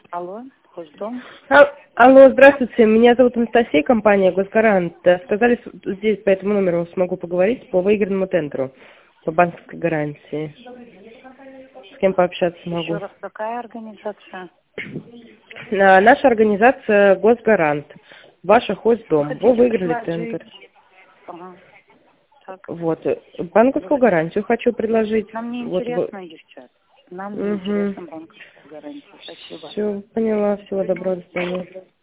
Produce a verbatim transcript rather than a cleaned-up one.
Алло, Госдом. А- Алло, здравствуйте, меня зовут Анастасия, компания «Госгарант». Сказали, что здесь по этому номеру смогу поговорить по выигранному тендеру, по банковской гарантии. С кем пообщаться Еще могу? раз, какая организация? А, Наша организация «Госгарант». Ваша Вы Госдом. Вы хотите выиграли предложить? тендер. Ага. Так, Вот. вы Банковскую хотите? гарантию хочу предложить. Нам не Вот вы. интересно, девчат. Нам не Угу. интересна банковская гарантия. Спасибо. Все, поняла. Всего доброго, до свидания.